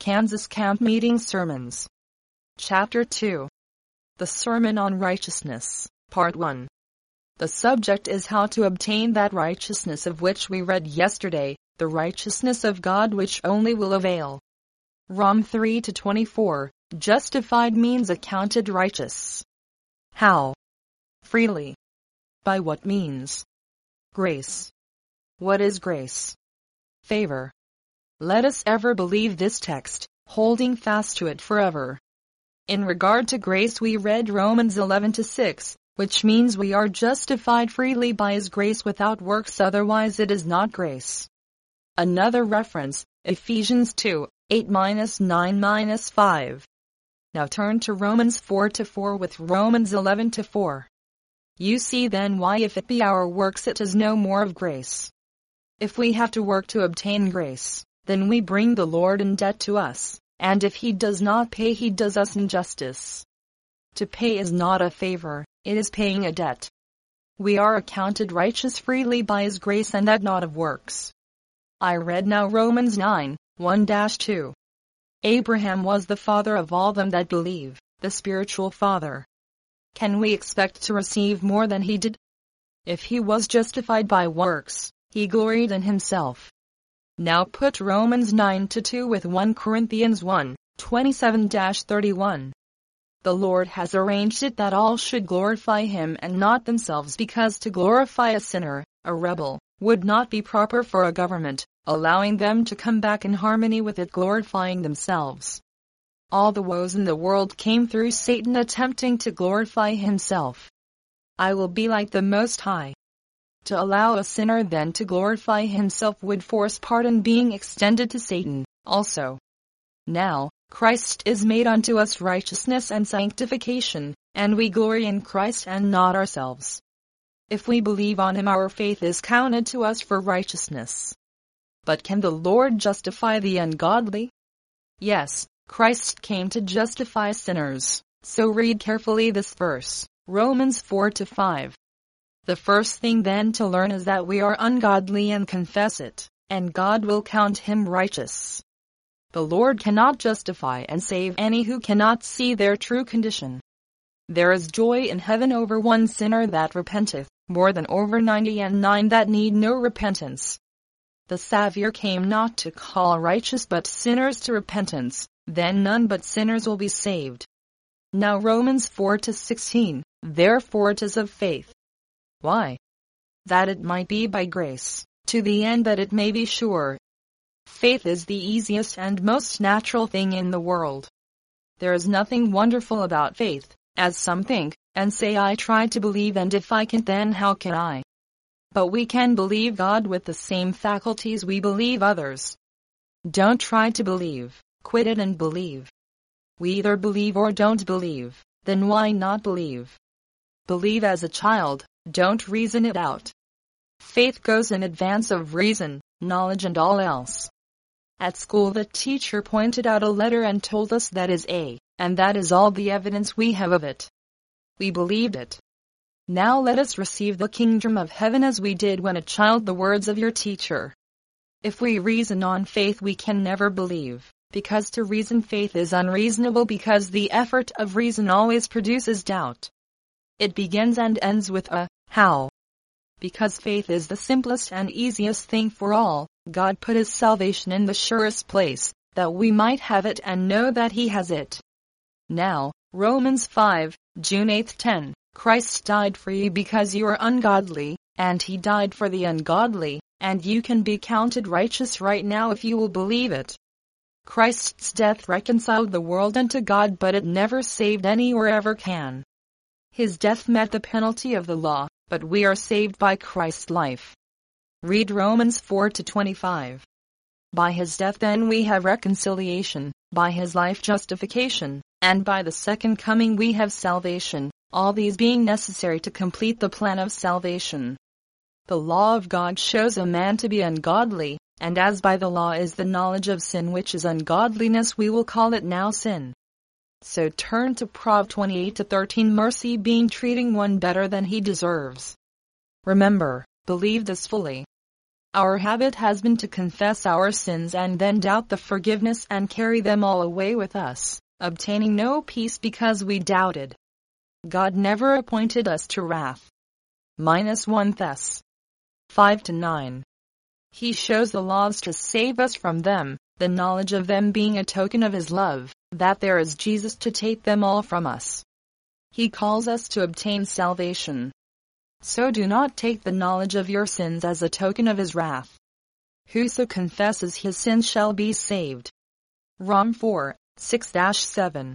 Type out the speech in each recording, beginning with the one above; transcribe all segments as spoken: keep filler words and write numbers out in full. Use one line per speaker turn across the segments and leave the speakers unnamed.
Kansas Camp Meeting Sermons. Chapter two. The Sermon on Righteousness, Part one. The subject is how to obtain that righteousness of which we read yesterday, the righteousness of God which only will avail. Romans three to twenty-four, justified means accounted righteous. How? Freely. By what means? Grace. What is grace? Favor. Let us ever believe this text, holding fast to it forever. In regard to grace we read Romans eleven to six, which means we are justified freely by His grace without works, otherwise it is not grace. Another reference, Ephesians two, eight to nine to five. Now turn to Romans four to four with Romans eleven to four. You see then why if it be our works it is no more of grace. If we have to work to obtain grace, then we bring the Lord in debt to us, and if He does not pay He does us injustice. To pay is not a favor, it is paying a debt. We are accounted righteous freely by His grace and that not of works. I read now Romans nine, one to two. Abraham was the father of all them that believe, the spiritual father. Can we expect to receive more than he did? If he was justified by works, he gloried in himself. Now put Romans nine to two with First Corinthians one, twenty-seven to thirty-one. The Lord has arranged it that all should glorify Him and not themselves, because to glorify a sinner, a rebel, would not be proper for a government, allowing them to come back in harmony with it glorifying themselves. All the woes in the world came through Satan attempting to glorify himself. I will be like the Most High. To allow a sinner then to glorify himself would force pardon being extended to Satan, also. Now, Christ is made unto us righteousness and sanctification, and we glory in Christ and not ourselves. If we believe on Him our faith is counted to us for righteousness. But can the Lord justify the ungodly? Yes, Christ came to justify sinners, so read carefully this verse, Romans four to five. The first thing then to learn is that we are ungodly and confess it, and God will count him righteous. The Lord cannot justify and save any who cannot see their true condition. There is joy in heaven over one sinner that repenteth, more than over ninety and nine that need no repentance. The Savior came not to call righteous but sinners to repentance, then none but sinners will be saved. Now Romans four to sixteen, therefore it is of faith. Why? That it might be by grace, to the end that it may be sure. Faith is the easiest and most natural thing in the world. There is nothing wonderful about faith, as some think, and say I try to believe and if I can't then how can I? But we can believe God with the same faculties we believe others. Don't try to believe, quit it and believe. We either believe or don't believe, then why not believe? Believe as a child, don't reason it out. Faith goes in advance of reason, knowledge and all else. At school the teacher pointed out a letter and told us that is A, and that is all the evidence we have of it. We believed it. Now let us receive the kingdom of heaven as we did when a child the words of your teacher. If we reason on faith we can never believe, because to reason faith is unreasonable because the effort of reason always produces doubt. It begins and ends with a how. Because faith is the simplest and easiest thing for all, God put His salvation in the surest place, that we might have it and know that He has it. Now, Romans five, June eighth ten, Christ died for you because you are ungodly, and He died for the ungodly, and you can be counted righteous right now if you will believe it. Christ's death reconciled the world unto God, but it never saved any or ever can. His death met the penalty of the law, but we are saved by Christ's life. Read Romans four to twenty-five. By His death then we have reconciliation, by His life justification, and by the second coming we have salvation, all these being necessary to complete the plan of salvation. The law of God shows a man to be ungodly, and as by the law is the knowledge of sin which is ungodliness, we will call it now sin. So turn to Proverbs twenty-eight to thirteen, mercy being treating one better than he deserves. Remember, believe this fully. Our habit has been to confess our sins and then doubt the forgiveness and carry them all away with us, obtaining no peace because we doubted. God never appointed us to wrath. Minus one Thess. five to nine. He shows the laws to save us from them, the knowledge of them being a token of His love, that there is Jesus to take them all from us. He calls us to obtain salvation. So do not take the knowledge of your sins as a token of His wrath. Whoso confesses his sins shall be saved. Rom four, six to seven.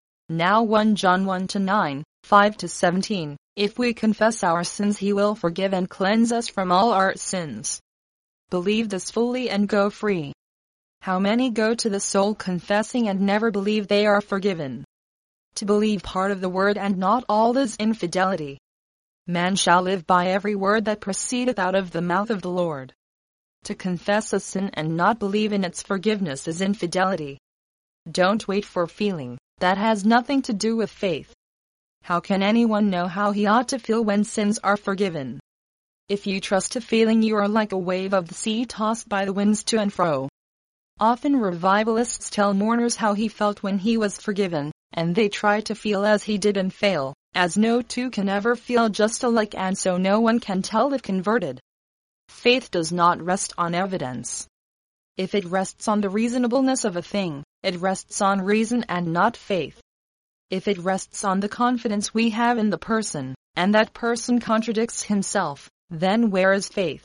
Now First John one to nine, five to seventeen, if we confess our sins He will forgive and cleanse us from all our sins. Believe this fully and go free. How many go to the soul confessing and never believe they are forgiven? To believe part of the word and not all is infidelity. Man shall live by every word that proceedeth out of the mouth of the Lord. To confess a sin and not believe in its forgiveness is infidelity. Don't wait for feeling, that has nothing to do with faith. How can anyone know how he ought to feel when sins are forgiven? If you trust to feeling, you are like a wave of the sea tossed by the winds to and fro. Often revivalists tell mourners how he felt when he was forgiven, and they try to feel as he did and fail, as no two can ever feel just alike and so no one can tell if converted. Faith does not rest on evidence. If it rests on the reasonableness of a thing, it rests on reason and not faith. If it rests on the confidence we have in the person, and that person contradicts himself, then where is faith?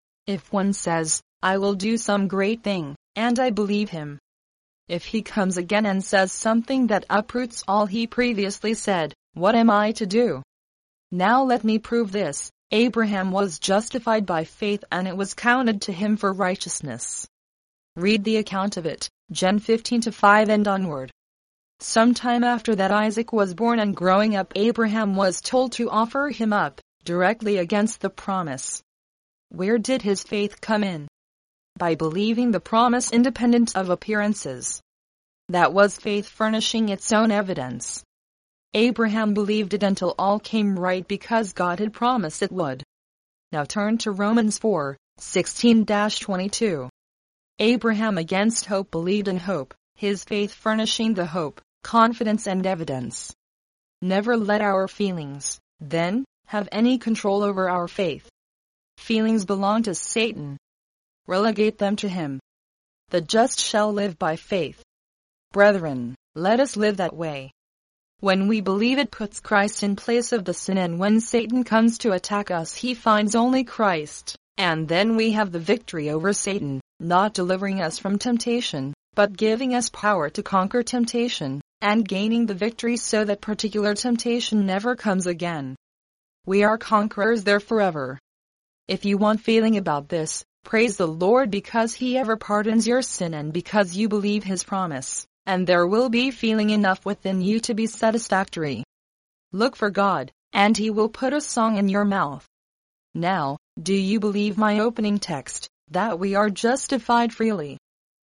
If one says, I will do some great thing, and I believe him. If he comes again and says something that uproots all he previously said, what am I to do? Now let me prove this. Abraham was justified by faith and it was counted to him for righteousness. Read the account of it, Gen fifteen to five and onward. Sometime after that Isaac was born and growing up Abraham was told to offer him up, directly against the promise. Where did his faith come in? By believing the promise independent of appearances. That was faith furnishing its own evidence. Abraham believed it until all came right because God had promised it would. Now turn to Romans four, sixteen to twenty-two. Abraham against hope believed in hope, his faith furnishing the hope, confidence and evidence. Never let our feelings, then, have any control over our faith. Feelings belong to Satan. Relegate them to him. The just shall live by faith. Brethren, let us live that way. When we believe, it puts Christ in place of the sin, and when Satan comes to attack us he finds only Christ, and then we have the victory over Satan, not delivering us from temptation, but giving us power to conquer temptation, and gaining the victory so that particular temptation never comes again. We are conquerors there forever. If you want feeling about this, praise the Lord because He ever pardons your sin and because you believe His promise, and there will be feeling enough within you to be satisfactory. Look for God, and He will put a song in your mouth. Now, do you believe my opening text, that we are justified freely?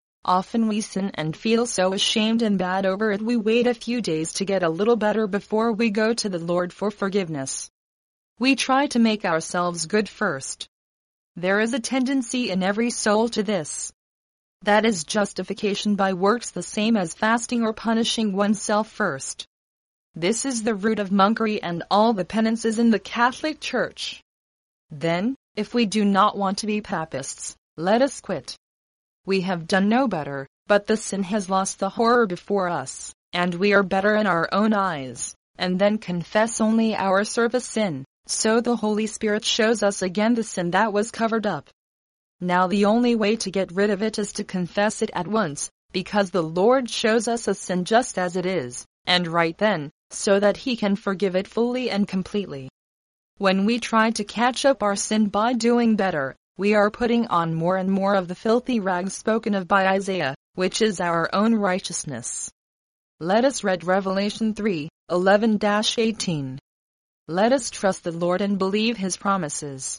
Often we sin and feel so ashamed and bad over it we wait a few days to get a little better before we go to the Lord for forgiveness. We try to make ourselves good first. There is a tendency in every soul to this. That is justification by works, the same as fasting or punishing oneself first. This is the root of monkery and all the penances in the Catholic Church. Then, if we do not want to be papists, let us quit. We have done no better, but the sin has lost the horror before us, and we are better in our own eyes, and then confess only our service sin, so the Holy Spirit shows us again the sin that was covered up. Now the only way to get rid of it is to confess it at once, because the Lord shows us a sin just as it is, and right then, so that He can forgive it fully and completely. When we try to catch up our sin by doing better, we are putting on more and more of the filthy rags spoken of by Isaiah, which is our own righteousness. Let us read Revelation three, eleven to eighteen. Let us trust the Lord and believe His promises.